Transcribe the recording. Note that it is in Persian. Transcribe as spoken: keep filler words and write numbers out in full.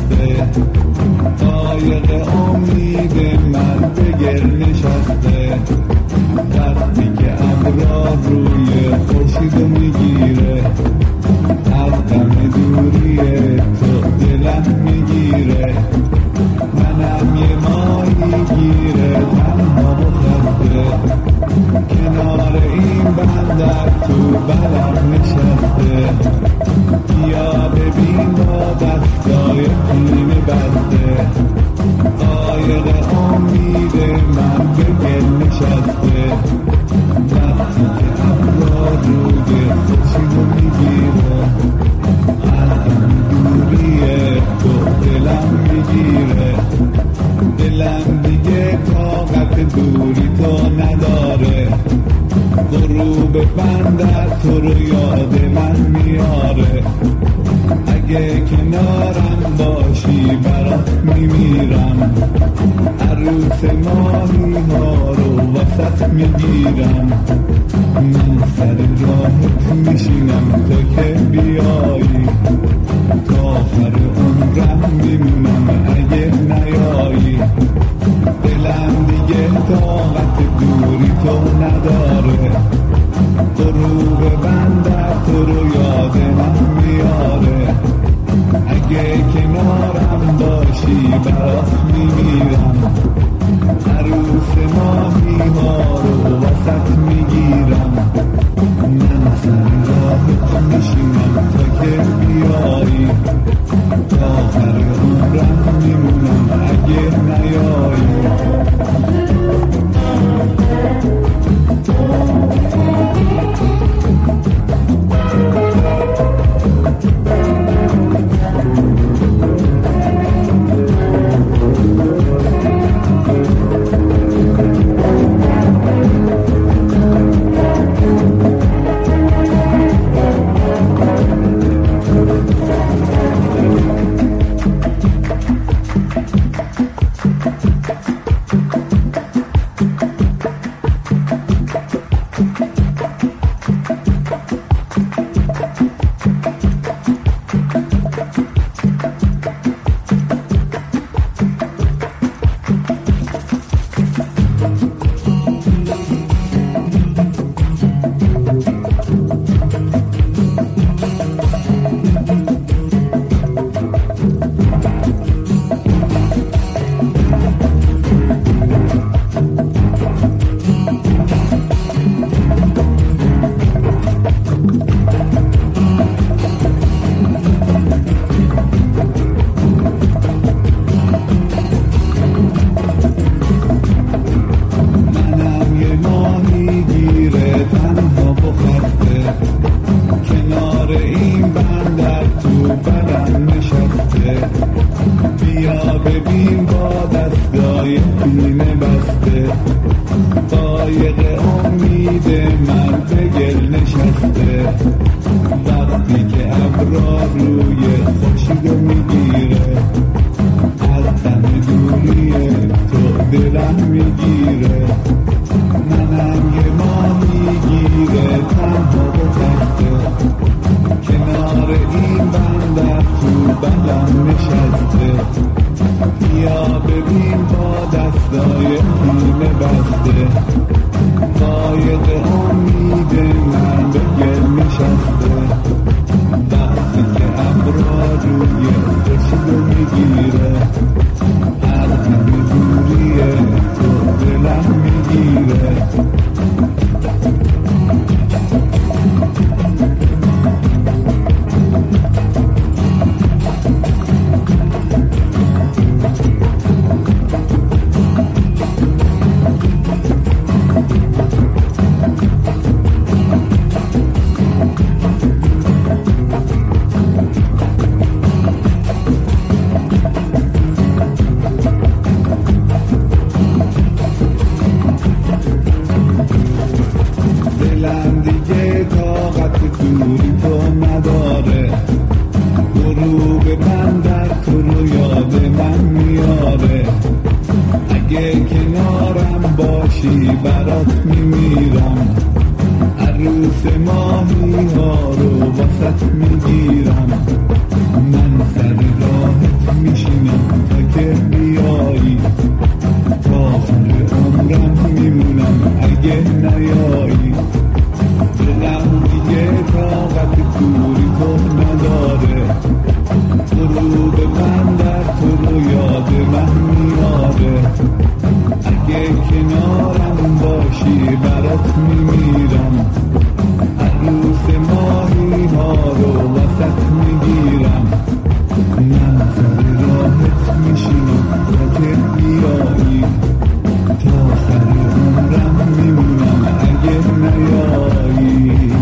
نشسته، قایق امید من به گل نشسته. وقتی که ابرار روی خورشیدو میگیره، از غم دوری تو دلم میگیره. منم یه ماهی گیره تنها و خسته، کنار این بندر تو بلم نشسته. بیا ببین با دستای پینه بسته، قایق امید من به گل نشسته. وقتی که ابرار روی خورشیدو میگیره، از دوری تو دلم میگیره. دلم دیگه طاقت دوری تو نداره، غروب بندر تو رو یاد من میاره. اگه کنارم باشی برات میمیرم، عروس ماهی ها رو وسط میگیرم. من سر راهت میشینم تا که بیایی، تا آخر عمرم میمونم اگه نیایی. دلم دیگه طاقت دوری تو نداره، غروب بندر تو رو یاد من میاره. اگه کنارم باشی برات میمیرم، عروس ماهی ها رو وسط میگیرم. من سر راهت میشینم تا که بیایی، تا آخر عمرم میمونم اگه نیایی. اگه کنارم باشی برات میمیرم، عروس ماهی ها رو واسط میگیرم، من سر راهت میشینم تا که بیایی، تا آخر عمرم میمونم اگه نیایی. دلم دیگه طاقت دوری تو نداره، غروب من در تو رو یاد من میاره، اگه کنارم باشی برات میمیرم، عروس ماهی ها رو وسط میگیرم، من سر راهت میشینم تا که بیایی، تا آخر عمرم میمونم اگه نیایی.